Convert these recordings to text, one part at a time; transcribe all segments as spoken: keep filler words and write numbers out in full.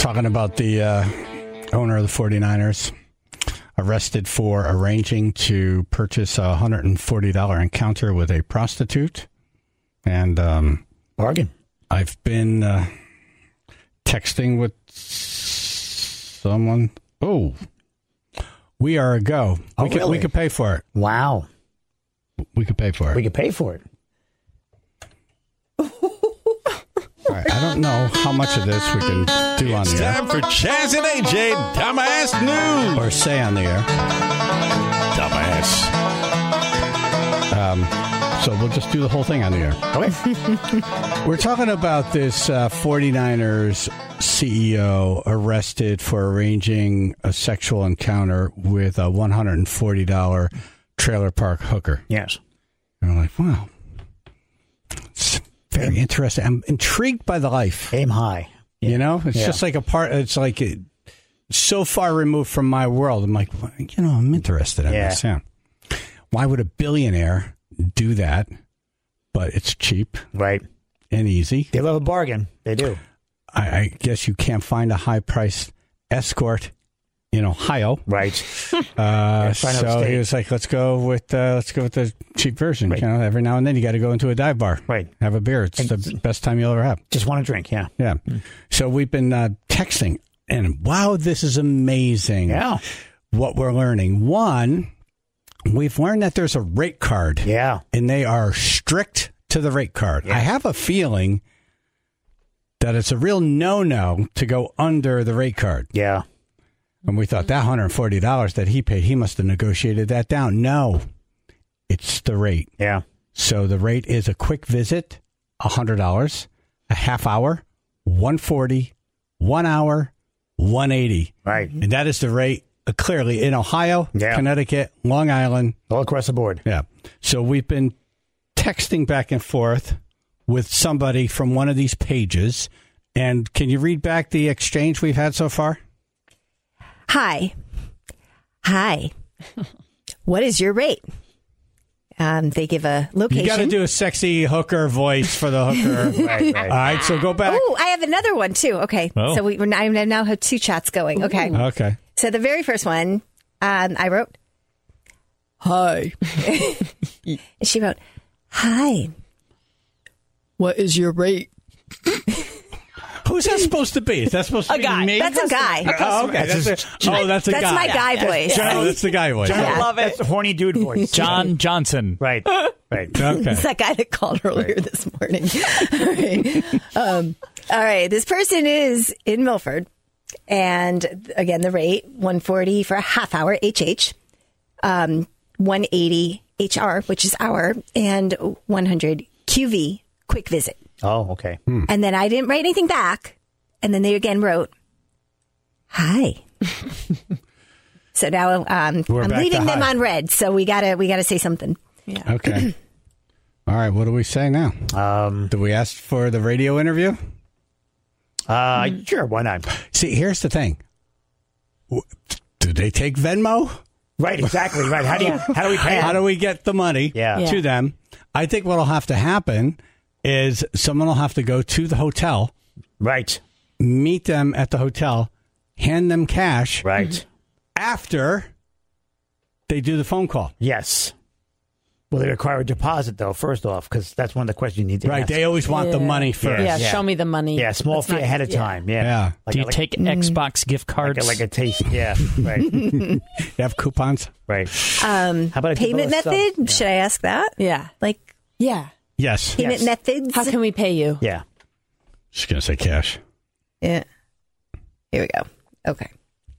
talking about the uh, owner of the forty-niners arrested for arranging to purchase a one hundred forty dollars encounter with a prostitute. And um, bargain. I've been uh, texting with someone. Oh, we are a go. Oh, we could really? we could pay for it. Wow. We could pay for it. We could pay for it. All right, I don't know how much of this we can do on It's the air. time for Chaz and A J Dumbass News. Or say on the air. Dumbass. Um, so we'll just do the whole thing on the air. Okay. We're talking about this uh, forty-niners C E O arrested for arranging a sexual encounter with a one hundred forty dollars trailer park hooker. Yes. And we're like, wow. It's very interesting. I'm intrigued by the life. Aim high. Yeah. You know, it's Yeah. just like a part. It's like it, so far removed from my world. I'm like, well, you know, I'm interested in Yeah. this. Yeah. Why would a billionaire do that? But it's cheap, Right. and easy. They love a bargain. They do. I, I guess you can't find a high priced escort in Ohio. Right. Uh, trying to so upstate. he was like, let's go with uh, let's go with the cheap version. Right. You know, every now and then you got to go into a dive bar. Right. Have a beer. It's And- the best time you'll ever have. Just want to drink. Yeah. Yeah. So we've been uh, texting, and wow, this is amazing. Yeah. What we're learning. One, we've learned that there's a rate card. Yeah. And they are strict to the rate card. Yeah. I have a feeling that it's a real no-no to go under the rate card. Yeah. And we thought that one hundred forty dollars that he paid, he must have negotiated that down. No, it's the rate. Yeah. So the rate is a quick visit, one hundred dollars, a half hour, one hundred forty dollars, one hour, one hundred eighty dollars. Right. And that is the rate uh, clearly in Ohio, Yeah. Connecticut, Long Island. All across the board. Yeah. So we've been texting back and forth with somebody from one of these pages. And can you read back the exchange we've had so far? Hi. Hi. What is your rate? Um, they give a location. You got to do a sexy hooker voice for the hooker. Right. Right. All right, so go back. Oh, I have another one too. Okay. Oh. So we we're, I now have two chats going. Okay. Okay. So the very first one, um, I wrote, Hi. she wrote, hi. What is your rate? Who's that supposed to be? Is that supposed to A be guy. me? That's a guy. Oh, okay. That's a, oh, that's a That's guy. my guy voice. Oh, that's the guy voice. John, Yeah. love it. That's the horny dude voice. John Johnson. Right. Right. Okay. It's that guy that called earlier this morning. all right. Um, all right. This person is in Milford. And again, the rate, one hundred forty for a half hour H H, um, one hundred eighty H R, which is hour, and one hundred Q V, quick visit. Oh, okay. And then I didn't write anything back. And then they again wrote, hi. So now um, We're I'm back to leaving them hi. on red. So we gotta we gotta say something. Yeah. Okay. All right. What do we say now? Um, Do we ask for the radio interview? uh, Sure. Why not? See, here's the thing. W- Do they take Venmo? Right. Exactly. Right. How do you? How do we pay? How do we get the money Yeah. to Yeah. them? I think what'll have to happen is someone will have to go to the hotel, Right. meet them at the hotel, hand them cash Right. after they do the phone call. Yes. Well, they require a deposit, though, first off, because that's one of the questions you need to Right. ask. They always want the Yeah. money first. Yeah, Yeah. show me the money. Yeah, small Let's fee not- ahead of yeah. time. Yeah. Yeah. Like, Do you like, take Xbox gift like cards? a, like a taste? Yeah. Right. You have coupons? Right. Um, How about if you payment both sell- method? Yeah. Should I ask that? Yeah. Like Yeah. Yes. payment Yes. methods? How can we pay you? Yeah. She's going to say cash. Yeah. Here we go. Okay.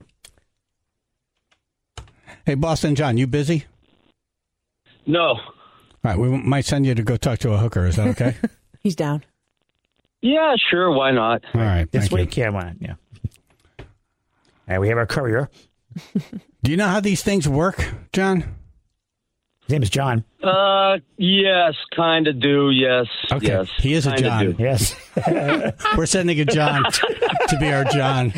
Hey, Boston John, you busy? No. All right. We might send you to go talk to a hooker. Is that okay? He's down. Yeah, sure. Why not? All right. This Thank you. week, yeah, why not? Yeah. All right, we have our courier. Do you know how these things work, John? His name is John. Uh, yes, kind of do. Yes. Okay. Yes. He is a kinda John. do. Yes. We're sending a John to be our John.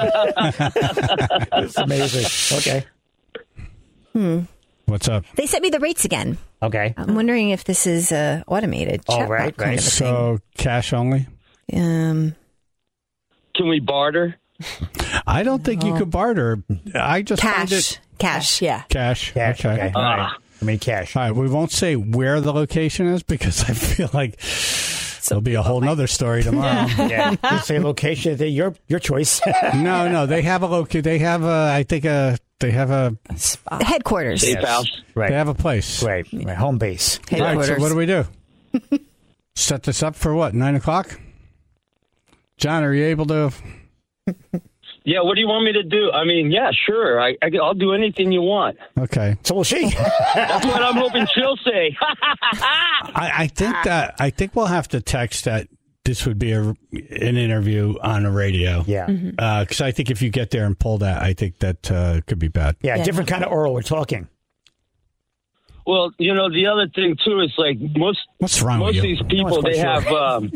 It's amazing. Okay. What's up? They sent me the rates again. Okay. I'm wondering if this is uh, automated. Oh, chatbot right, kind right. of a So cash only? thing. Um, Can we barter? I don't think you could barter. I just find Cash. it Cash. Yeah. cash. Cash. Okay. Okay. All right. I mean, cash. All right. We won't say where the location is because I feel like there'll be a whole nother story tomorrow. Yeah. Just say location. they- Your your choice. No, no. They have a location. They have a. I think a. They have a. Headquarters. Safe house. Right. They have a place. Right. Right. Home base. All right. Headquarters. So what do we do? Set this up for what? Nine o'clock. John, are you able to? Yeah, what do you want me to do? I mean, yeah, sure. I, I, I'll do anything you want. Okay. So will she. That's what I'm hoping she'll say. I, I think that I think we'll have to text that this would be a, an interview on the radio. Yeah. Because I think if you get there and pull that, I think that uh, could be bad. Yeah. Yeah. Different kind of oral we're talking. Well, you know, the other thing, too, is like most What's wrong most with of you? these people, quite they sure. have... Um,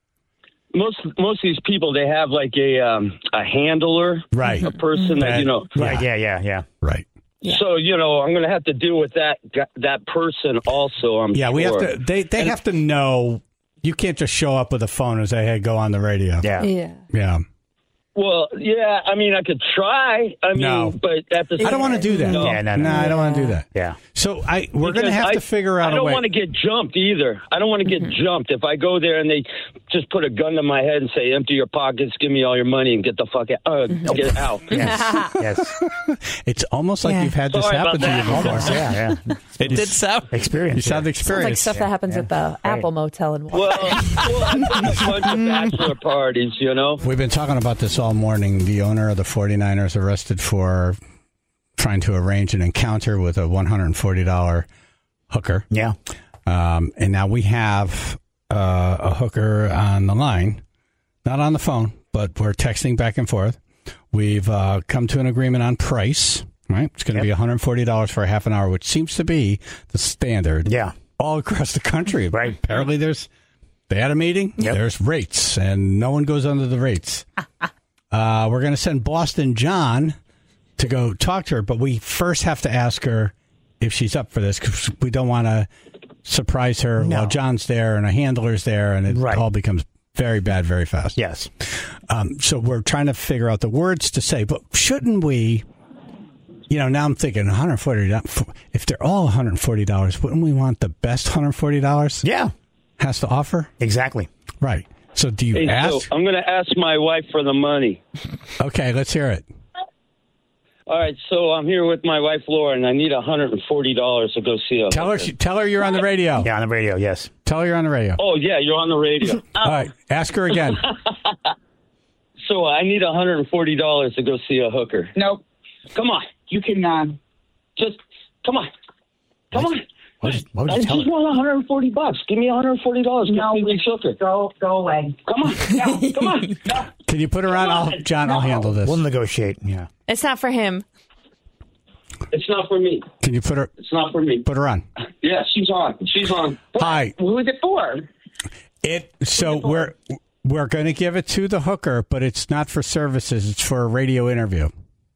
most most of these people, they have like a um, a handler, Right. a person that, you know... Right. Yeah. Yeah. Yeah. Right. So, you know, I'm going to have to deal with that that person also, I'm Yeah, sure. we have to. They they have to know. You can't just show up with a phone and say, "Hey, go on the radio." Yeah. Yeah. Yeah. Well, yeah, I mean, I could try. I mean, No. but at the I don't want to do that. No. Yeah, no, no. No, I don't want to do that. Yeah. So I we're going to Because have I- to figure out I a don't way. want to get jumped either. I don't want to get jumped. If I go there and they just put a gun to my head and say, empty your pockets, give me all your money, and get the fuck out. Uh, get out. Yes. Yes. It's almost like Yeah. you've had this Sorry happen about to you that. before. Almost. Yeah. Yeah. It did sound. Experience. You sound yeah. Sounds like experienced. stuff that happens at the Apple Motel in Well, well, I've been to a bunch of bachelor parties, you know? We've been talking about this all morning. The owner of the forty-niners arrested for trying to arrange an encounter with a one hundred forty dollars hooker. Yeah. Um, and now we have uh, a hooker on the line, not on the phone, but we're texting back and forth. We've uh, come to an agreement on price, right? It's going to Yep. be one hundred forty dollars for a half an hour, which seems to be the standard Yeah. all across the country. Right. Apparently there's, they had a meeting, Yep. there's rates, and no one goes under the rates. uh, we're going to send Boston John to go talk to her, but we first have to ask her if she's up for this because we don't want to surprise her No. while John's there and a handler's there, and it Right. all becomes very bad very fast. Yes. Um, so we're trying to figure out the words to say, but shouldn't we, you know, now I'm thinking one hundred forty dollars, if they're all one hundred forty dollars, wouldn't we want the best one hundred forty dollars Yeah. has to offer? Exactly. Right. So do you Hey, so ask? I'm going to ask my wife for the money. Okay, let's hear it. All right, so I'm here with my wife, Laura, and I need one hundred forty dollars to go see her. Tell her, she, tell her you're on the radio. Yeah. On the radio. Yes. Tell her you're on the radio. Oh, yeah, you're on the radio. All right, ask her again. So I need one hundred forty dollars to go see a hooker. Nope. Come on. You can uh, Just, come on. Come on. What, is, what would I you tell just her? want one hundred forty bucks. Give me one hundred forty dollars. no, Go see this hooker. go go away. Come on. No, come on. No. Can you put her on? I'll, John, I'll handle this. We'll negotiate. Yeah. It's not for him. It's not for me. Can you put her It's not for me. put her on? Yeah, she's on. She's on. Hi. Who is it for? It so we're we're going to give it to the hooker, but it's not for services. It's for a radio interview.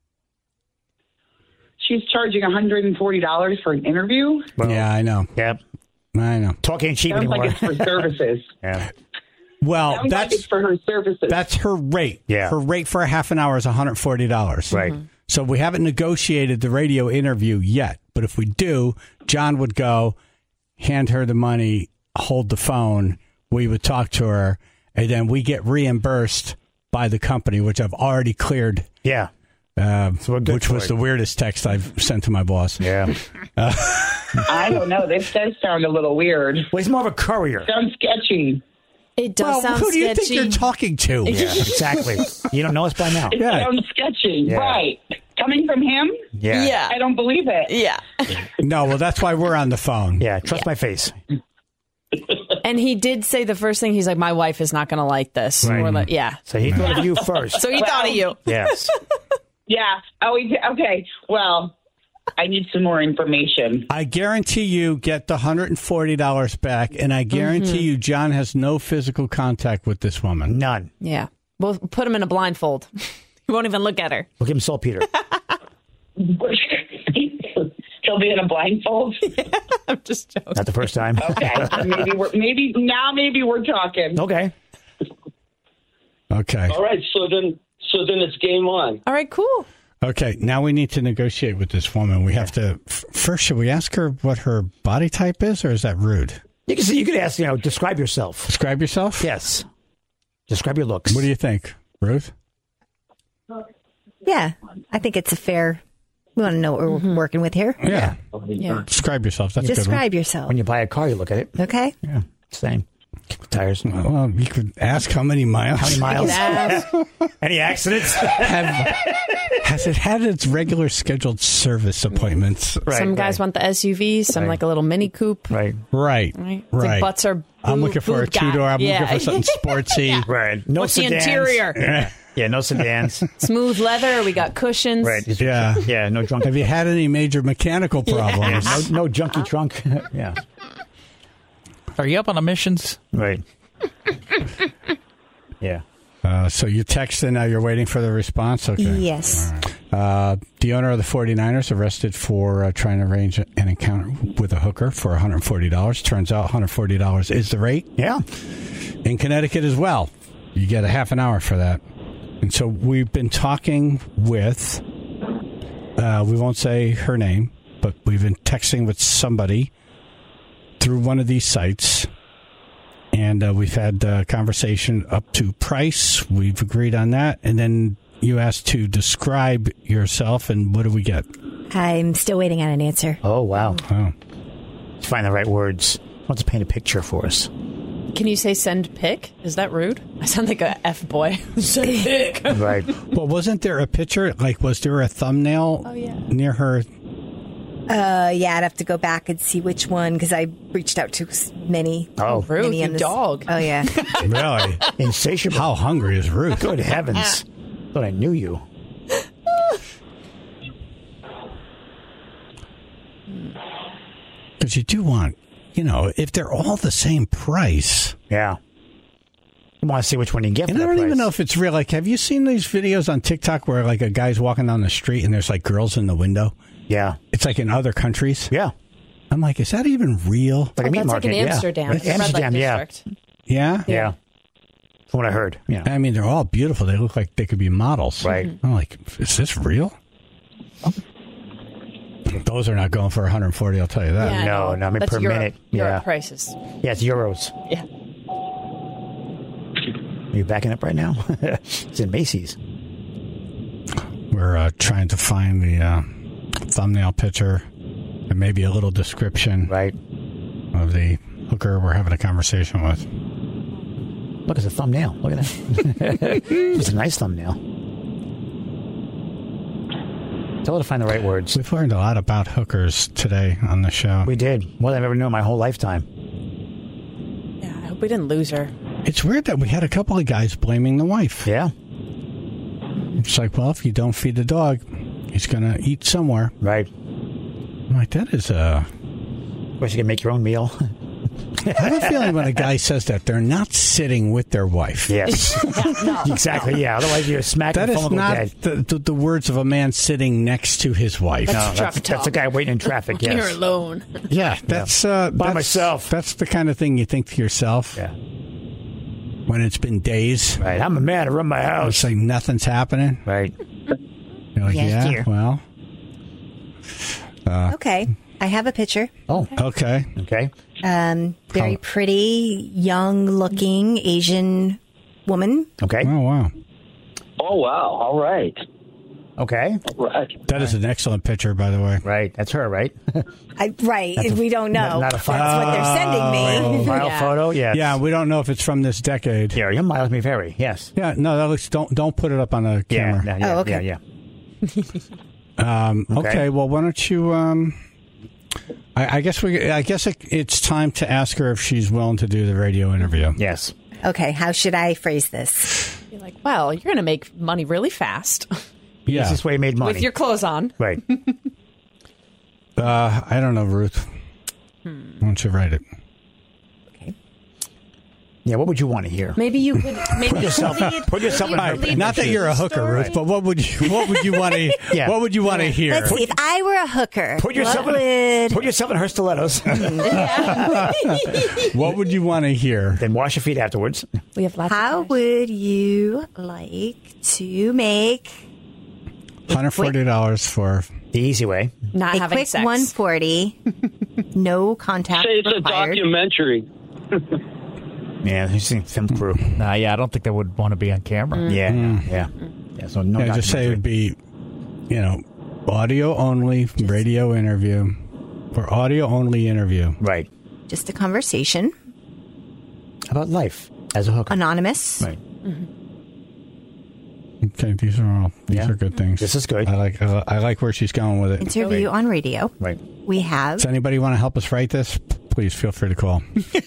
She's charging one hundred forty dollars for an interview. Well, Yeah, I know. Yep. I know. Talk ain't cheap Sounds anymore. like it's for services. Yeah. Well, Sounds like it's that's for her services. that's her rate. Yeah. Her rate for a half an hour is one hundred forty dollars. Right. So we haven't negotiated the radio interview yet, but if we do, John would go, hand her the money, hold the phone, we would talk to her, and then we get reimbursed by the company, which I've already cleared, Yeah. uh, So we're good which for was it. the weirdest text I've sent to my boss. Yeah. I don't know. This does sound a little weird. Well, he's more of a courier. Sounds sketchy. It does Well, sound who do you sketchy. think you're talking to? Yeah. Exactly. You don't know us by now. It Yeah. sounds sketchy. Yeah. Right. Coming from him? Yeah. Yeah. I don't believe it. Yeah. No, well, that's why we're on the phone. Yeah. Trust my face. And he did say the first thing, he's like, my wife is not going to like this. Right. We're like, yeah. So he thought of you first. So he thought of you. Yes. Yeah. Oh, he did- okay. Well, I need some more information. I guarantee you get the one hundred forty dollars back, and I guarantee Mm-hmm. you John has no physical contact with this woman. None. Yeah. We'll put him in a blindfold. He won't even look at her. We'll give him saltpeter. He'll be in a blindfold. I'm just joking. Not the first time. Okay. maybe we're maybe now maybe we're talking. Okay. Okay. All right, so then, So then it's game on. All right, cool. Okay, now we need to negotiate with this woman. We have to f- first. Should we ask her what her body type is, or is that rude? You can see, you could ask, you know, describe yourself. Describe yourself. Yes. Describe your looks. What do you think, Ruth? Yeah, I think it's a fair. We want to know what we're Mm-hmm. working with here. Yeah. Yeah. Describe yourself. That's a good one. Describe yourself. When you buy a car, you look at it. Okay. Yeah. Same. Tires. Well, you could ask how many miles. How many miles? Ask. Any accidents? Have, has it had its regular scheduled service appointments? Right, Some guys right. want the S U V, some Right. like a little mini coupe. Right. Right. Right. It's Right. like butts are. Boob, I'm looking for a boob guy. two door. I'm yeah. looking for something sportsy. Right. No What's sedans. the interior? Yeah, no sedans. Smooth leather. We got cushions. Right. Yeah. Yeah, no drunk. Have you had any major mechanical problems? No, no junky trunk. Yeah. Are you up on emissions? Right. Yeah. Uh, so you texted, now you're waiting for the response? Okay. Yes. Uh, the owner of the forty-niners arrested for uh, trying to arrange an encounter with a hooker for one hundred forty dollars. Turns out one hundred forty dollars is the rate. Yeah. In Connecticut as well. You get a half an hour for that. And so we've been talking with, uh, we won't say her name, but we've been texting with somebody through one of these sites. And uh, we've had a conversation up to price. We've agreed on that. And then you asked to describe yourself, and what do we get? I'm still waiting on an answer. Oh, wow. Oh. Let's find the right words. Wants to paint a picture for us. Can you say send pic? Is that rude? I sound like a F boy. Send pic. Right. Well, wasn't there a picture? Like, was there a thumbnail Oh, yeah. near her? Uh, yeah, I'd have to go back and see which one because I reached out to s- many. Oh, Rude, many you on this- dog. Oh yeah. Really? insatiable. How hungry is Ruth? Good heavens. Thought I knew you. Because you do want, you know, if they're all the same price. Yeah. You want to see which one you get for And I that don't price. even know if it's real. Like, have you seen these videos on TikTok where, like, a guy's walking down the street and there's, like, girls in the window? Yeah. It's like in other countries. Yeah. I'm like, is that even real? Like a Oh, meat that's market. like in yeah. Amsterdam. Right. the red light Amsterdam, yeah. district. Yeah? Yeah. From what I heard. Yeah. I mean, they're all beautiful. They look like they could be models. Right. I'm like, is this real? Those are not going for one hundred forty, I'll tell you that. Yeah, No, I know. no, I mean That's per Europe, minute. Europe Yeah. prices. Yeah, it's euros. Yeah. Are you backing up right now? It's in Macy's. We're uh, trying to find the uh, thumbnail picture and maybe a little description Right. of the hooker we're having a conversation with. Look, it's a thumbnail. Look at that. It's a nice thumbnail. Tell her to find the right words. We've learned a lot about hookers today on the show. We did. More than I've ever known in my whole lifetime. Yeah, I hope we didn't lose her. It's weird that we had a couple of guys blaming the wife. Yeah. It's like, well, if you don't feed the dog, he's going to eat somewhere. Right. I'm like, that is a... Of course, you can make your own meal. I have a feeling when a guy says that, they're not sitting with their wife. Yes. Exactly, yeah. Otherwise, you're smacking That the is phone not dead. the, the, the words of a man sitting next to his wife. No, Truck that's, that's talk. a guy waiting in traffic, yes. You're alone. Yeah, that's uh, By that's- myself. That's the kind of thing you think to yourself Yeah. when it's been days. Right. I'm a man. I run my It's house. like nothing's happening. Right. You're like, Yes, yeah, dear. well, Okay, I have a picture. Oh, okay. okay. Um, very How- pretty, young-looking Asian woman. Okay. Oh wow, Oh, wow. All right. Okay. All right. that is an excellent picture, by the way. Right. That's her, right? I, right, That's a- we don't know. not- not a That's file. what they're sending me. File Yeah. photo? Yes. Yeah, we don't know if it's from this decade. Yeah, your miles may vary. Yes. Yeah, no, that looks. Don't don't put it up on the Yeah. camera. Yeah. Yeah. Oh, okay. Yeah. yeah. Um, okay. Okay. well, why don't you? Um, I, I guess we. I guess it, it's time to ask her if she's willing to do the radio interview. Yes. Okay, how should I phrase this? You're like, well, you're going to make money really fast Yeah. This is where you made money. with your clothes on. Right. Uh, I don't know, Ruth. Why don't you write it? Yeah, what would you want to hear? Maybe you could maybe Put yourself- lead- put yourself maybe in you her could lead Not that the you're a hooker, story. Ruth, but what would you what would you want to Yeah. what would you want to hear? Let's see. If I were a hooker, Put yourself what in, would... put yourself in her stilettos. What would you want to hear? Then wash your feet afterwards. We have lots How of would you like to make one hundred forty dollars for The easy way. not a having quick sex. one forty, no contact Say it's a required? documentary. Yeah, you've seen film crew. Nah, yeah, I don't think they would want to be on camera. Yeah, no, yeah. Yeah, so no yeah, just say it would documentary. be, you know, audio only radio interview or audio only interview. Right. Just a conversation, How about life as a hooker? anonymous. Right. Okay, these are all these Yeah. are good things. This is good. I like I, I like where she's going with it. Interview on radio. Right. We have Does anybody want to help us write this? Please feel free to call.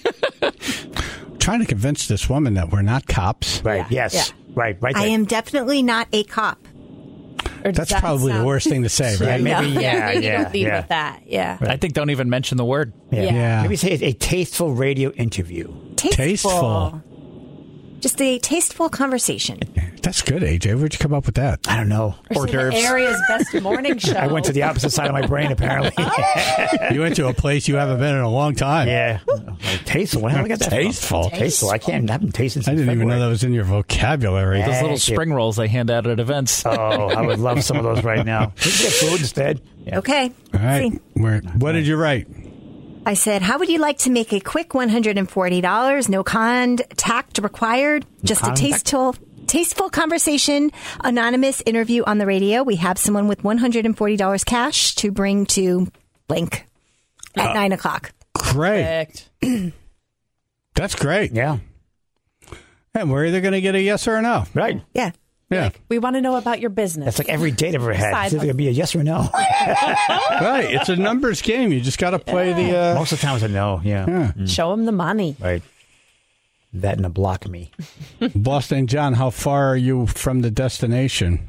Trying to convince this woman that we're not cops. Right. Yeah, Yes. yeah. Right. Right. I there. am definitely not a cop. Or does That's that probably the sound- worst thing to say, Yeah, right? maybe. No. Yeah. you Yeah. don't lead yeah. with that. Yeah. I think don't even mention the word. Yeah. Yeah. Maybe say a tasteful radio interview. Tasteful. Tasteful. Just a tasteful conversation. That's good, A J. Where'd you come up with that? I don't know. Or say the area's best morning show. I went to the opposite side of my brain, apparently. You went to a place you haven't been in a long time. yeah. Like, tasteful. Where the hell did I get that from? Tasteful. Tasteful. I can't. I haven't tasted I since didn't even know February. that was in your vocabulary. Yeah. Those little Thank you. spring rolls they hand out at events. Oh, I would love some of those right now. We can get food instead. Yeah. Okay. All right. See. Where, what did you write? I said, how would you like to make a quick one hundred forty dollars? No contact required. Just a contact? tasteful, tasteful conversation. Anonymous interview on the radio. We have someone with one hundred forty dollars cash to bring to blank at nine o'clock. Great. Perfect. That's great. Yeah. And we're either going to get a yes or a no. Right. Yeah. Yeah. We want to know about your business. That's like every date I've ever had. Side It's either going to be a yes or a no. Right. It's a numbers game. You just got to play the. Uh, Most of the time it's a no. Yeah. yeah. Show them the money. Right. That and a block me. Boston John, how far are you from the destination?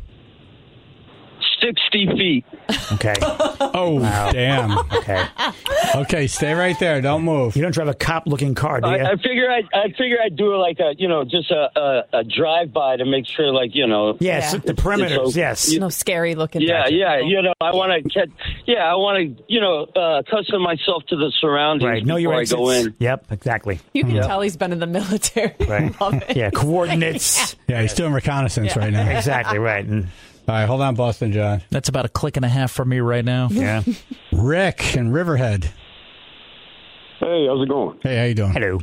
sixty feet. Okay. Oh, damn. Okay. Okay, stay right there. Don't move. You don't drive a cop-looking car, do you? I, I figure I I figure I'd do like a you know just a a, a drive by to make sure like you know yes, Yeah. the perimeters. It's- yes. No scary looking. yeah things. yeah you know I want to get yeah I want to you know uh, accustom myself to the surroundings Right. Know your before I exits. go in. Yep. Exactly. You can tell he's been in the military. Right. Love it. Yeah. Coordinates. Yeah, he's doing reconnaissance right now. Exactly. Right. And, All right, hold on, Boston John. That's about a click and a half from me right now. yeah. Rick in Riverhead. Hey, how's it going? Hey, how you doing? Hello.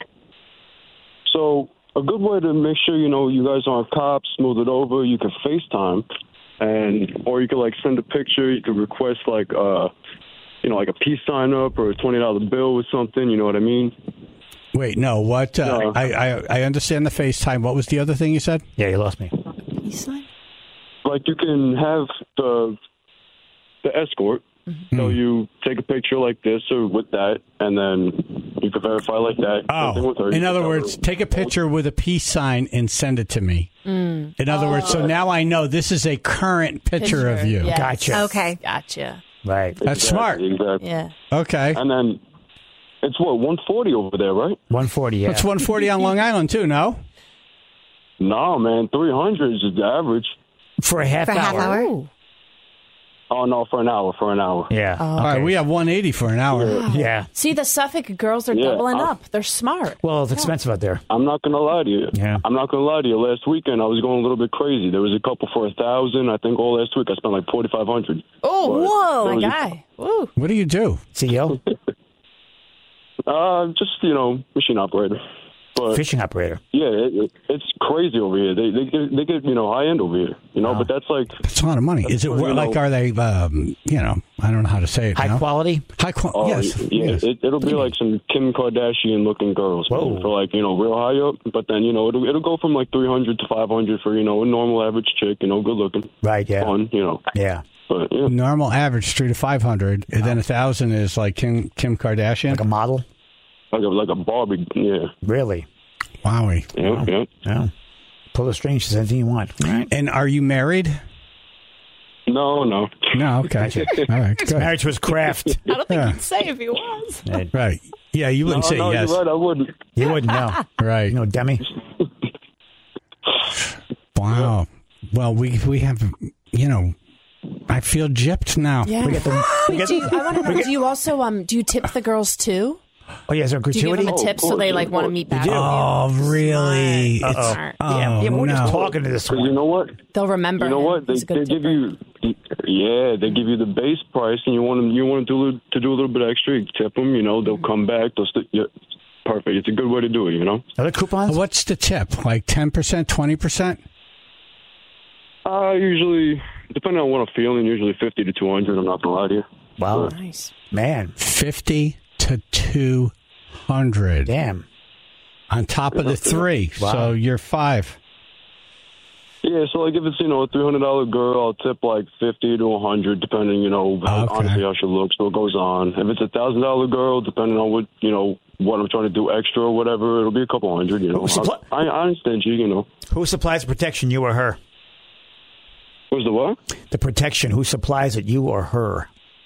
So, a good way to make sure you know you guys aren't cops, smooth it over. You can FaceTime, and or you could like send a picture. You could request like uh, you know, like a peace sign up or a twenty dollar bill or something. You know what I mean? Wait, no, what? Uh, No. I, I I understand the FaceTime. What was the other thing you said? Yeah, you lost me. Like you can have the the escort Mm-hmm. tell you take a picture like this or with that, and then you can verify like that. Something Oh, with her. in You other can tell words, her- take a picture with a peace sign and send it to me. In other words, so now I know this is a current picture, of you. Yes. Gotcha. Okay. Gotcha. Right. That's smart. Exactly. Yeah. Okay. And then it's what one forty over there, right? one forty. Yeah. It's one forty on Long Island, too, no? No, man, three hundred is the average. For a half For a half hour. hour? Oh no, for an hour, for an hour. Yeah. All right, we have one eighty for an hour. Yeah. See, the Suffolk girls are Yeah, doubling I'll- up. They're smart. Well, it's expensive out there. I'm not gonna lie to you. Yeah. I'm not gonna lie to you. Last weekend I was going a little bit crazy. There was a couple for a thousand. I think all last week I spent like forty five hundred. Oh, Whoa. my guy. Woo. What do you do? C E O? Uh, just you know, machine operator. But Fishing operator. yeah, it, it, it's crazy over here. They they get they get you know high end over here. You know, Wow. but that's like That's a lot of money. Is it Well, you like, know- are they, um, you know, I don't know how to say it High now. quality? High quality. oh yes. yeah, yes. it, it'll be like some Kim Kardashian looking girls man, Whoa. for like you know real high up. But then you know it'll it'll go from like three hundred to five hundred for you know a normal average chick. You know, good looking, Right, yeah. fun. You know, Yeah. but yeah. Normal average three to five hundred, and then a thousand is like Kim Kim Kardashian. Like a model? Like a like a Barbie, yeah, Really? Wowie. yeah, yeah. Yeah. Pull the strings. She says anything you want. All right. And are you married? No, no. No, okay. All right, His good. marriage was craft. I don't think Yeah. he'd say if he was. Right. Yeah, you wouldn't no, say no, yes. you're right. I wouldn't. You wouldn't know. Right. You know, Demi. Wow. Well, we we have, you know, I feel gypped now. Yeah. We get the, we Wait, get, do you, I want to know, do you also um do you tip the girls too? oh, yeah, is there a Do you give gratuity? them a Oh, tip of so they course, like of want to course. meet back? do? with you? Oh, really? Smart. It's- Smart. oh, yeah, yeah, we're no. just talking to this But you one. know what? They'll remember. You know him. what? They, He's a good they give tipper. you, yeah, they give you the base price, and you want them, you want them to, to do a little bit extra. You tip them, you know, they'll come back. They'll st- yeah, perfect. It's a good way to do it, you know. Other coupons? What's the tip? Like ten percent, twenty percent? Uh, usually, depending on what I'm feeling, usually fifty to two hundred. I'm not gonna lie to you. Wow. Nice. Man, fifty to two hundred. damn. On top of the three. Wow. So you're five. Yeah, so like if it's, you know, a three hundred dollar girl, I'll tip like fifty to a hundred, depending, you know, how, Okay. honestly how she looks. So it goes on. If it's a thousand dollar girl, depending on what, you know, what I'm trying to do extra or whatever, it'll be a couple hundred. You know, Who's supply- I, I understand you. You know, Who supplies the protection, you or her? what's the what? The protection, who supplies it, you or her?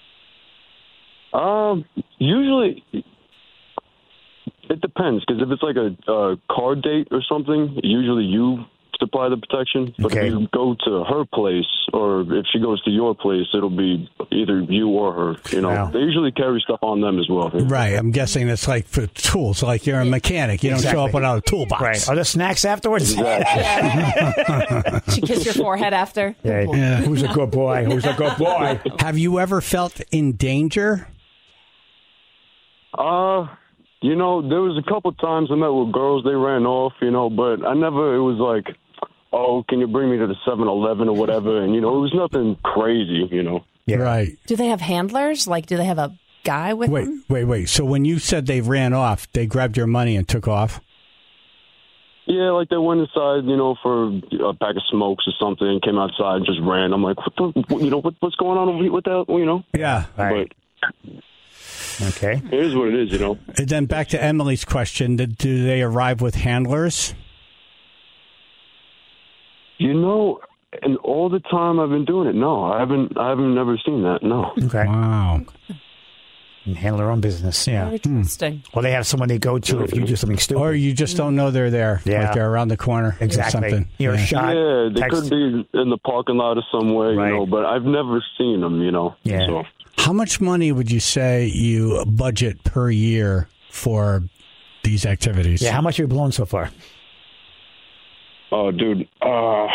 Um, usually it depends, because if it's like a, a car date or something, usually you supply the protection. But Okay. if you go to her place, or if she goes to your place, it'll be either you or her. You know, Wow. they usually carry stuff on them as well. Right. I'm guessing it's like for tools. Like you're a mechanic. You don't show Exactly. up without a toolbox. Right. Are there snacks afterwards? Exactly. She kiss your forehead after. Yeah. Yeah. Who's a good boy? Who's a good boy? Have you ever felt in danger? Uh, you know, there was a couple times I met with girls, they ran off, you know, but I never, it was like, oh, can you bring me to the seven eleven or whatever? And, you know, it was nothing crazy, you know. Yeah. Right. Do they have handlers? Like, do they have a guy with Wait, them? wait, wait. So when you said they ran off, they grabbed your money and took off? Yeah, like they went inside, you know, for a pack of smokes or something, and came outside and just ran. I'm like, what the, what, you know, what, what's going on over here with that, you know? Yeah. Right. But Okay. it is what it is, you know. And then back to Emily's question, do- do they arrive with handlers? You know, and all the time I've been doing it, no, I haven't, I haven't never seen that, no. Okay. Wow. And handle their own business. Yeah. Very interesting. Or they have someone they go to if you do something stupid. Or you just don't know they're there. Yeah. Like they're around the corner Exactly. or something. You're yeah. shot. Yeah, they text. could be in the parking lot or somewhere, Right. you know, but I've never seen them, you know. Yeah. So. How much money would you say you budget per year for these activities? Yeah. How much have you blown so far? Oh, dude. Uh,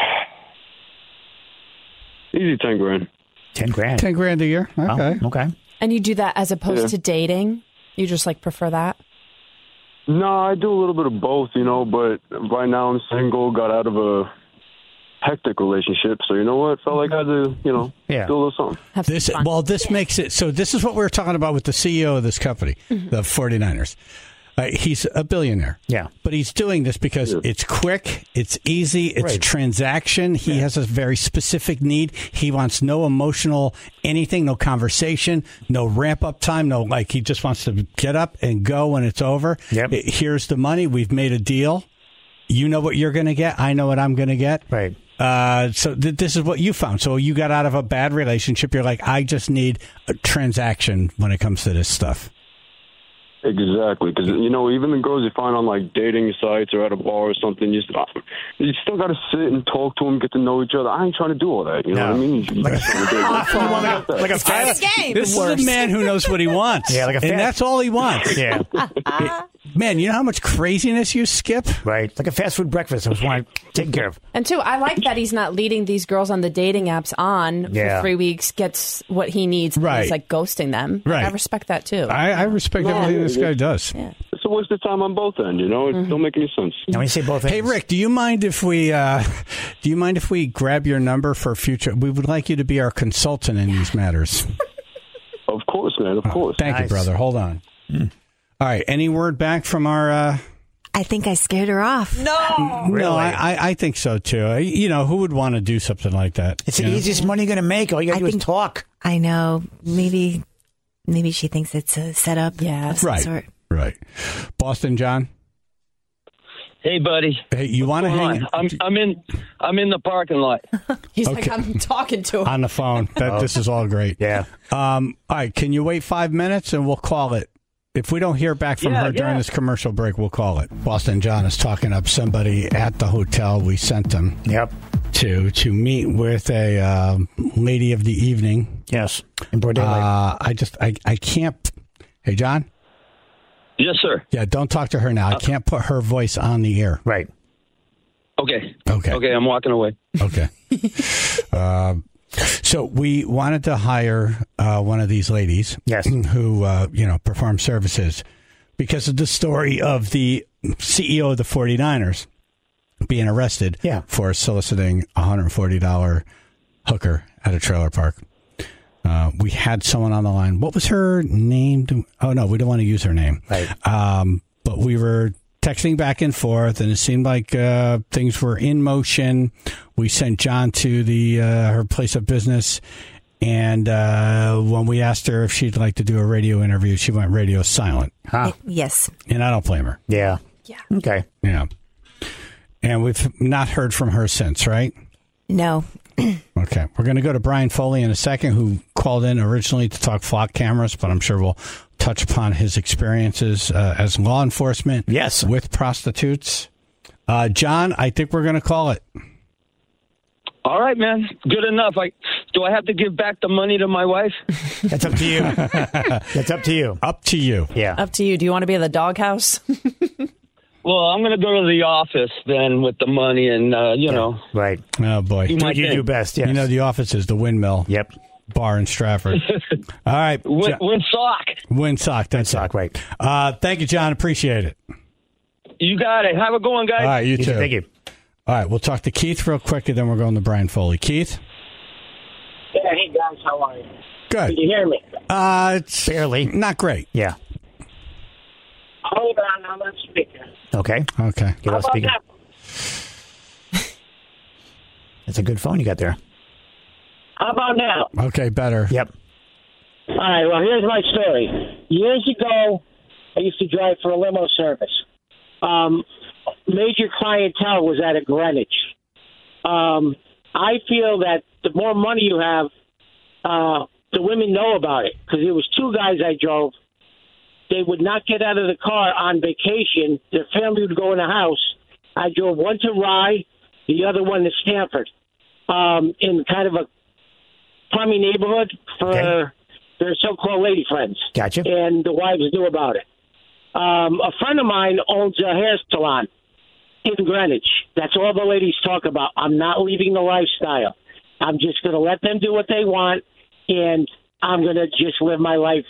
easy ten grand. Ten grand. ten grand a year? Okay. Oh, okay. And you do that as opposed Yeah. to dating? You just like prefer that? No, I do a little bit of both, you know, but right now I'm single, got out of a hectic relationship. So, you know what? Felt like I had to, you know, Yeah. do a little something. Have some This fun. well, this makes it so. This is what we were talking about with the C E O of this company, the forty-niners. Uh, he's a billionaire. Yeah. But he's doing this because Yeah. it's quick, it's easy, it's Right. transaction. He has a very specific need. He wants no emotional anything, no conversation, no ramp up time, no like he just wants to get up and go when it's over. Yep. It- here's the money. We've made a deal. You know what you're going to get. I know what I'm going to get. Right. Uh, so th- this is what you found. So you got out of a bad relationship. You're like, I just need a transaction when it comes to this stuff. Exactly, because you know, even the girls you find on like dating sites or at a bar or something, you, st- you still got to sit and talk to them, get to know each other. I ain't trying to do all that. You know No. what I mean? You- Like a- you trying to do You want like a, like a fast game. This is a man who knows what he wants. Yeah, like a and fan- that's all he wants. Yeah. Man, you know how much craziness you skip? Right. Like a fast food breakfast. I was want to take care of. And two, I like that he's not leading these girls on the dating apps on Yeah. for three weeks, gets what he needs. and Right. He's like ghosting them. Like, Right. I respect that too. I, I respect everything this guy does. Yeah. It's a waste of time on both ends. You know, it don't make any sense. And when you say both Hey, ends- Rick, do you mind if we uh, do you mind if we grab your number for future? We would like you to be our consultant in these matters. Of course, man. Of course. Thank you, Nice. brother. Hold on. All right. Any word back from our? Uh, I think I scared her off. No. Really? No, I, I, I think so too. I- You know, who would want to do something like that? It's the you know? easiest money you're going to make. All you got to I do is think- talk. I know. Maybe, maybe she thinks it's a setup. Yeah. of some Right. sort. Right. Boston John. Hey, buddy. Hey, you want to hang I'm, I'm in. I'm in the parking lot. He's Okay. like, I'm talking to him. on the phone? That this is all great. Yeah. Um, all right, can you wait five minutes and we'll call it? If we don't hear back from Yeah, her during yeah. this commercial break, we'll call it. Boston John is talking up somebody at the hotel we sent them Yep. to to meet with a uh, lady of the evening. Yes. In Broad Daylight. Uh, I just I I can't. Hey, John. Yes, sir. Yeah, don't talk to her now. I can't put her voice on the air. right. Okay. Okay. Okay, I'm walking away. Okay. uh, so we wanted to hire uh, one of these ladies, Yes. who uh, you know perform services because of the story of the C E O of the 49ers being arrested Yeah. for soliciting a one hundred forty dollars hooker at a trailer park. Uh, we had someone on the line. What was her name? Do- Oh, no, we don't want to use her name. Right. Um, but we were texting back and forth, and it seemed like uh, things were in motion. We sent John to the uh, her place of business, and uh, when we asked her if she'd like to do a radio interview, she went radio silent. Huh. Yes. And I don't blame her. Yeah. Yeah. Okay. Yeah. And we've not heard from her since, right? No. Okay. We're going to go to Brian Foley in a second, who called in originally to talk flock cameras, but I'm sure we'll touch upon his experiences uh, as law enforcement Yes. with prostitutes. Uh, John, I think we're going to call it. All right, man. Good enough. I do I have to give back the money to my wife? That's up to you. That's up to you. Up to you. Yeah. Up to you. Do you want to be in the doghouse? Well, I'm going to go to the office then with the money, and uh, you know, Right. Oh, boy. Do Do my what you thing. do best. Yes. You know, the office is the Windmill Yep. Bar in Stratford. All right. win, Jo- win sock. Windsock. That's Sock, it. right. Uh, thank you, John. Appreciate it. You got it. Have a good one, guys. All right. You You too. too. Thank you. All right. We'll talk to Keith real quick, and then we're going to Brian Foley. Keith? Yeah, hey guys, how are you? Good. Can you hear me? Uh, it's Barely. not great. Yeah. Hold on, I'm on speaker. Okay. Okay. Get How off about speaker. now? That's a good phone you got there. How about now? Okay. Better. Yep. All right, well, here's my story. Years ago, I used to drive for a limo service. Um, major clientele was at a Greenwich. Um, I feel that the more money you have, uh, the women know about it. Because there was two guys I drove. They would not get out of the car on vacation. Their family would go in the house. I drove one to Rye, the other one to Stanford, um, in kind of a crummy neighborhood for Okay. their so-called lady friends. Gotcha. And the wives knew about it. Um, a friend of mine owns a hair salon in Greenwich. That's all the ladies talk about. I'm not leaving the lifestyle. I'm just going to let them do what they want, and I'm going to just live my life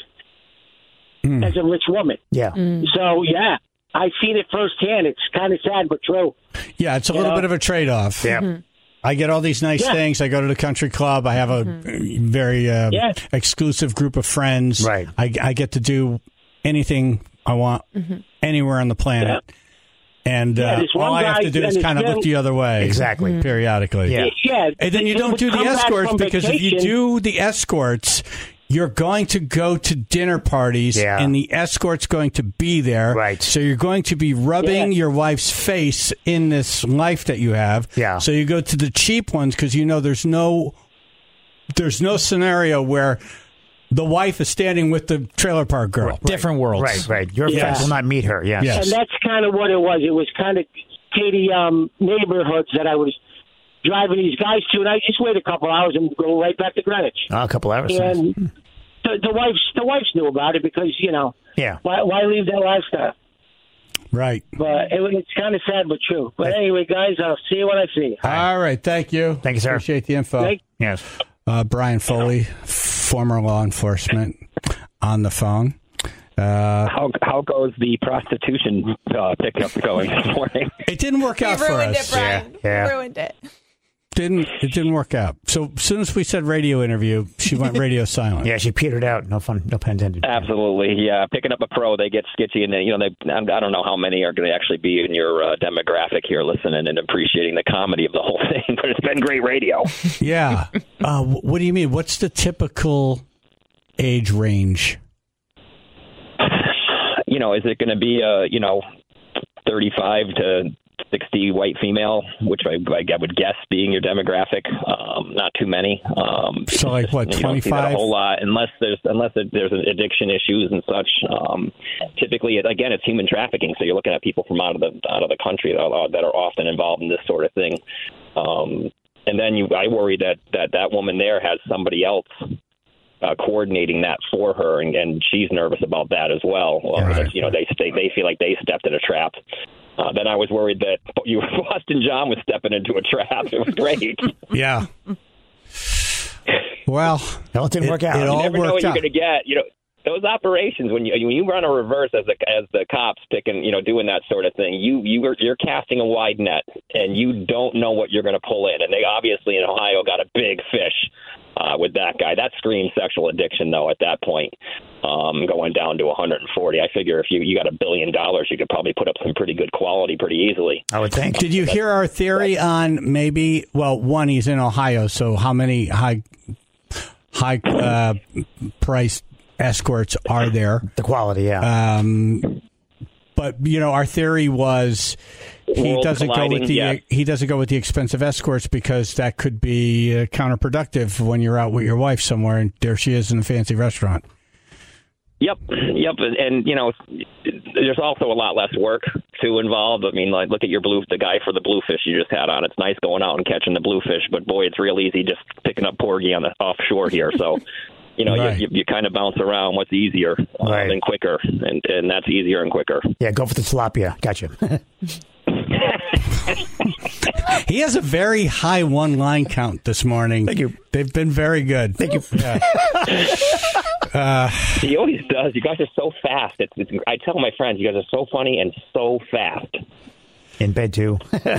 as a rich woman. Yeah. So, yeah, I've seen it firsthand. It's kind of sad, but true. Yeah, it's a little Yeah. bit of a trade-off. Yeah. I get all these nice Yeah. things. I go to the country club. I have a very uh, Yeah. exclusive group of friends. Right. I, I get to do anything I want anywhere on the planet. And Yeah, uh, this one all I have guy to do is and kind of his look the other way. Exactly. Periodically. Yeah. Yeah. And then you they don't would do the come back escorts from because if you vacation. do the escorts, you're going to go to dinner parties Yeah. and the escort's going to be there. Right. So you're going to be rubbing Yeah. your wife's face in this life that you have. Yeah. So you go to the cheap ones because you know there's no there's no scenario where the wife is standing with the trailer park girl. Different worlds. Right, right. Your Yeah. friends will not meet her. Yes. Yes. And that's kind of what it was. It was kind of shady um, neighborhoods that I was driving these guys to, and I just wait a couple hours and go right back to Greenwich. Oh, a couple hours. And the, the wives, the wives knew about it because you know Yeah. why, why leave that lifestyle? Right. But it, it's kind of sad, but true. But anyway, guys, I'll see you when I see you. All right. Thank you. Thank you, sir. Appreciate the info. Thank- Yes. Uh, Brian Foley, former law enforcement, on the phone. Uh, How how goes the prostitution uh, pickup going this morning? it didn't work out You for ruined us. it, Brian. Yeah. You ruined it. Didn't it didn't work out. So as soon as we said radio interview, she went radio silent. Yeah, she petered out. No fun. No pun intended. Absolutely, yeah. Picking up a pro, they get sketchy, and they, you know, they. I don't know how many are going to actually be in your uh, demographic here, listening and appreciating the comedy of the whole thing. But it's been great radio. Yeah. Uh, wh- what do you mean? What's the typical age range? You know, is it going to be uh, you know, thirty-five to sixty white female, which I, I would guess being your demographic. Um, not too many. Um, so like what, you don't see that twenty-five? A whole lot, unless there's unless there's addiction issues and such. Um, typically, again, it's human trafficking. So you're looking at people from out of the out of the country that are, that are often involved in this sort of thing. Um, and then you, I worry that, that that woman there has somebody else Uh, coordinating that for her, and, and she's nervous about that as well. well right. You know, they, they they feel like they stepped in a trap. Uh, then I was worried that you, Boston John was stepping into a trap. It was great. Yeah. Well, it didn't work out. It you all never know what worked you're out. going to get. You know, those operations when you when you run a reverse as the as the cops picking, you know, doing that sort of thing, you you are you're casting a wide net, and you don't know what you're going to pull in. And they obviously in Ohio got a big fish uh, with that guy. That screams sexual addiction, though. At that point, um, going down to one hundred forty, I figure if you you got a billion dollars, you could probably put up some pretty good quality pretty easily. I would think. Did you hear our theory on maybe? Well, one, he's in Ohio, so how many high high uh, priced escorts are there? The quality, yeah. Um, but you know, our theory was he World doesn't colliding, go with the yeah. he doesn't go with the expensive escorts because that could be uh, counterproductive when you're out with your wife somewhere and there she is in a fancy restaurant. Yep, yep, and, and you know, there's also a lot less work too involved. I mean, like look at your blue, the guy for the bluefish you just had on. It's nice going out and catching the bluefish, but boy, it's real easy just picking up porgy on the offshore here. So. You know, right. you, you, you kind of bounce around what's easier uh, right. and quicker, and, and that's easier and quicker. Yeah, go for the tilapia. Gotcha. He has a very high one line count this morning. Thank you. They've been very good. Thank you. Yeah. uh, He always does. You guys are so fast. It's, it's, I tell my friends, you guys are so funny and so fast. In bed, too. They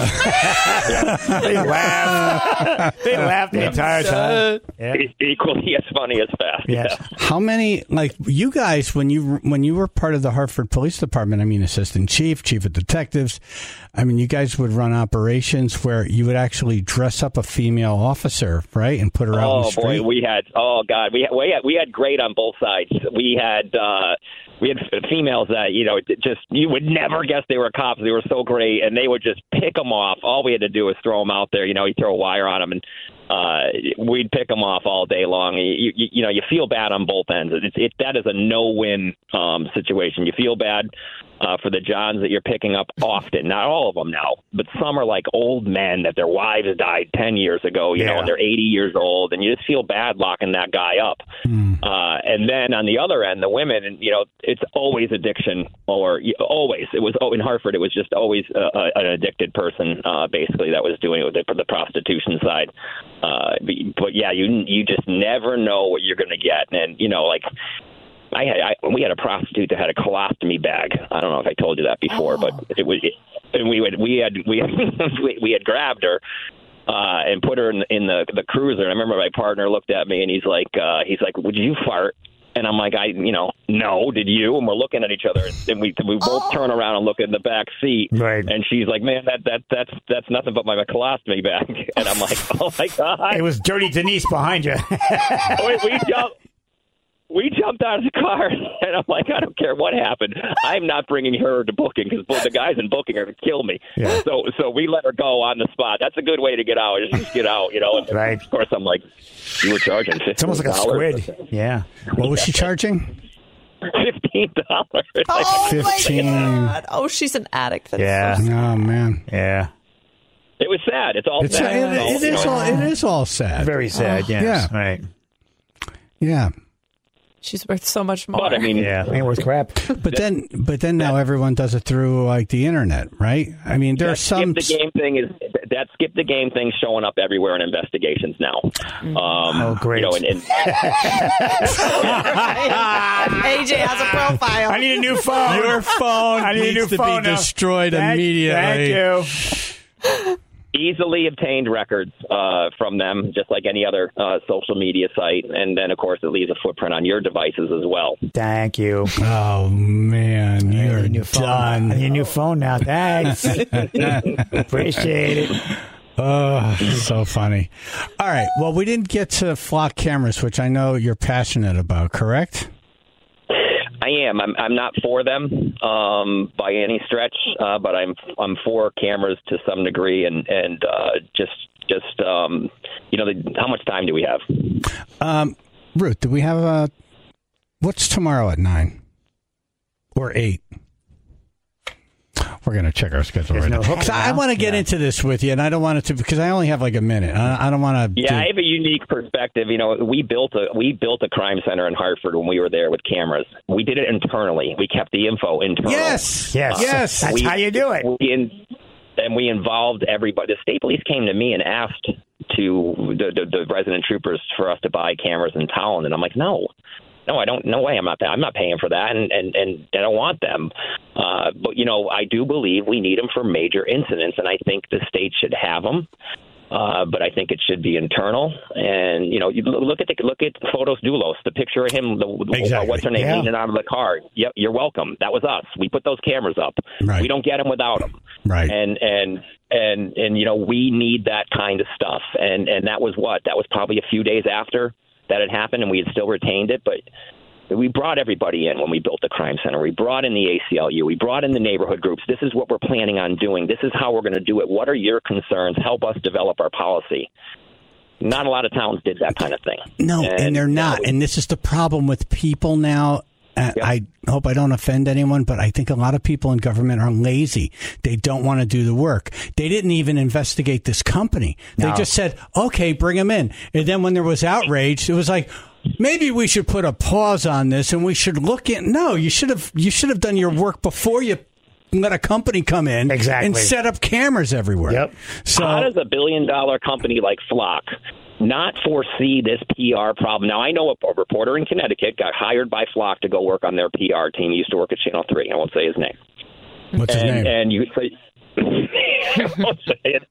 laugh. They laugh the entire time. Yeah. Equally as funny as fast. Yes. Yeah. How many, like you guys, when you when you were part of the Hartford Police Department, I mean, assistant chief, chief of detectives, I mean, you guys would run operations where you would actually dress up a female officer, right, and put her out on the Oh street. boy, we had. Oh God, we had, we had we had great on both sides. We had uh, we had females that you know just you would never guess they were cops. They were so great, and they would just pick them off. All we had to do was throw them out there. You know, you throw a wire on them, and uh, we'd pick them off all day long. You, you, you know, you feel bad on both ends. It, it, that is a no-win um, situation. You feel bad uh, for the Johns that you're picking up often. Not all of them now, but some are like old men that their wives died ten years ago, you Yeah. know, and they're eighty years old, and you just feel bad locking that guy up. Mm. Uh, and then on the other end, the women, and you know, it's always addiction, or always. It was oh, in Hartford, it was just always uh, an addicted person, uh, basically, that was doing it with the, the prostitution side. Uh, but, but yeah, you you just never know what you're going to get, and you know, like. I had I, we had a prostitute that had a colostomy bag. I don't know if I told you that before, oh. but it was. It, and we would we had we had, we, we had grabbed her uh, and put her in, in the the cruiser. And I remember my partner looked at me and he's like uh, he's like, "Would you fart?" And I'm like, I you know, no, did you? And we're looking at each other, and we we both oh. turn around and look in the back seat. Right. And she's like, "Man, that that that's that's nothing but my colostomy bag." And I'm like, "Oh my God!" It was Dirty Denise behind you. Wait, we jumped. We jumped out of the car, and I'm like, I don't care what happened. I'm not bringing her to booking because the guys in booking are going to kill me. Yeah. So so we let her go on the spot. That's a good way to get out. Just get out, you know. And right. Of course, I'm like, you were charging fifteen dollars. It's almost like a squid. Yeah. What was she charging? fifteen dollars. Oh, fifteen. my God. Oh, she's an addict. That's Yeah. so Oh man. Yeah. It was sad. It's all It's sad. it, It's all, it you is know, all it is all sad. Very sad, yes. Yeah. Right. Yeah. She's worth so much more. But I mean, Yeah. Ain't worth crap. But then but then now everyone does it through like the internet, right? I mean, there that are some skip the game thing is that skip the game thing showing up everywhere in investigations now. Um, Oh, great. You know, and, and A J has a profile. I need a new phone. Your phone I need needs a new to phone be now. destroyed Thank, immediately. Thank you. easily obtained records uh, from them, just like any other uh, social media site. And then, of course, it leaves a footprint on your devices as well. Thank you. Oh man, I need you're a new phone. done. I need a new phone now. Thanks. Appreciate it. Oh, so funny. All right. Well, we didn't get to flock cameras, which I know you're passionate about, correct? I am. I'm. I'm not for them um, by any stretch, uh, but I'm. I'm for cameras to some degree, and and uh, just just um, you know, the, how much time do we have? Um, Ruth, do we have a? What's tomorrow at nine or eight? We're going to check our schedule There's right no now. hook 'Cause I now. want to get Yeah. into this with you, and I don't want it to because I only have like a minute. I, I don't want to. Yeah, I have a unique perspective. You know, we built a we built a crime center in Hartford when we were there with cameras. We did it internally. We kept the info internal. Yes, Yes. yes. That's We- how you do it. We in, and we involved everybody. The state police came to me and asked to the, the, the resident troopers for us to buy cameras in town, and I'm like, no. No, I don't. No way. I'm not. I'm not paying for that, and and, and I don't want them. Uh, but you know, I do believe we need them for major incidents, and I think the state should have them. Uh, but I think it should be internal. And you know, you look at the look at Photos Doulos, the picture of him. The, Exactly. What's her name Yeah. leaning out of the car? Yep, you're welcome. That was us. We put those cameras up. Right. We don't get them without them. Right. And and and and you know, we need that kind of stuff. And and that was what that was probably a few days after that had happened, and we had still retained it. But we brought everybody in when we built the crime center. We brought in the A C L U. We brought in the neighborhood groups. This is what we're planning on doing. This is how we're going to do it. What are your concerns? Help us develop our policy. Not a lot of towns did that kind of thing. No, and, And, they're not. you know, And this is the problem with people now. Uh, Yep. I hope I don't offend anyone, but I think a lot of people in government are lazy. They don't want to do the work. They didn't even investigate this company. They No. just said, okay, bring them in. And then when there was outrage, it was like, maybe we should put a pause on this and we should look at. No, you should have. You should have done your work before you let a company come in Exactly. and set up cameras everywhere. Yep. So how does a billion dollar company like Flock not foresee this P R problem? Now, I know a, a reporter in Connecticut got hired by Flock to go work on their P R team. He used to work at Channel three. I won't say his name. what's his and, name? And you say, I won't say it.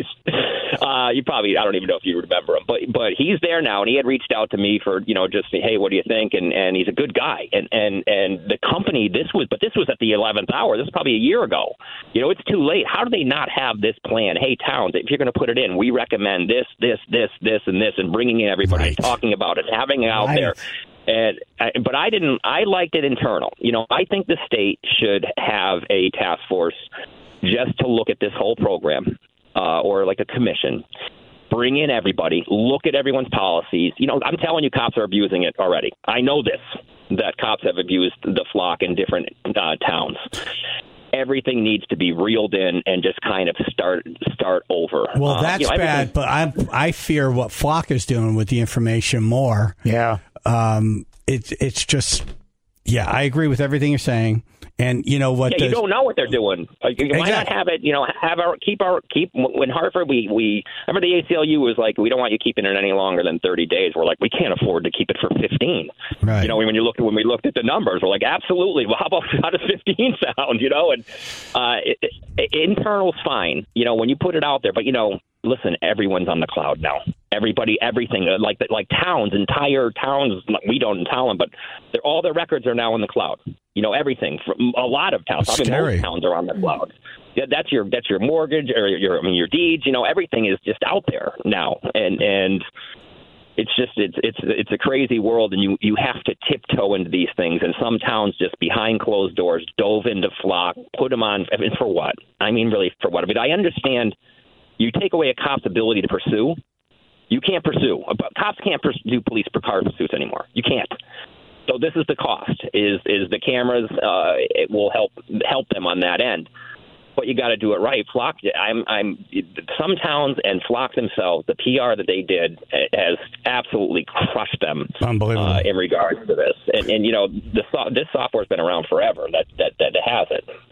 Uh, you probably, I don't even know if you remember him, but but he's there now, and he had reached out to me for, you know, just hey, what do you think? And and he's a good guy, and and and the company, this was, but this was at the eleventh hour. This was probably a year ago. You know, it's too late. How do they not have this plan? Hey, towns, if you're going to put it in, we recommend this, this, this, this, and this, and bringing in everybody, Right. talking about it, having it out Right. there. And I, but I didn't. I liked it internal. You know, I think the state should have a task force just to look at this whole program, uh, or like a commission. Bring in everybody, look at everyone's policies. You know, I'm telling you, cops are abusing it already. I know this, that cops have abused the Flock in different uh, towns. Everything needs to be reeled in and just kind of start start over. Well, Uh, that's you know, bad, but I I fear what Flock is doing with the information more. Yeah. Um, it's it's just, yeah, I agree with everything you're saying, and you know what? Yeah, you the- don't know what they're doing. Like, why not Exactly. have it? You know, have our keep our keep. When Hartford, we we remember the A C L U was like, we don't want you keeping it any longer than thirty days. We're like, we can't afford to keep it for fifteen. Right. You know, when you look at when we looked at the numbers, we're like, absolutely. Well, how about how does fifteen sound? You know, and uh, it, it, internal's fine. You know, when you put it out there, but you know, listen, everyone's on the cloud now. Everybody, everything, uh, like like towns, entire towns. We don't in Talon, but they're, all their records are now in the cloud. You know, everything. From a lot of towns, That's probably scary. most towns are on the cloud. Yeah, that's your that's your mortgage or your I mean your deeds. You know, everything is just out there now, and and it's just it's it's it's a crazy world, and you you have to tiptoe into these things. And some towns just behind closed doors dove into Flock, put them on. I mean, for what? I mean, really, for what? I mean, I understand. You take away a cop's ability to pursue. You can't pursue. Cops can't pursue police car pursuits anymore. You can't. So this is the cost. Is is the cameras? Uh, it will help help them on that end. But you got to do it right. Flock. I'm. I'm. Some towns and Flock themselves. The P R that they did has absolutely crushed them. Unbelievable. Uh, in regards to this, and, and you know, the so- this software's been around forever. That that that has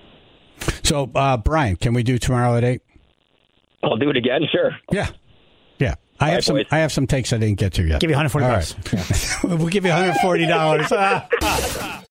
it. So, uh, Brian, can we do tomorrow at eight? I'll do it again. Sure. Yeah, yeah. I All have right, some. boys. I have some takes I didn't get to yet. Give you one hundred forty All bucks. right. We'll give you one hundred forty dollars.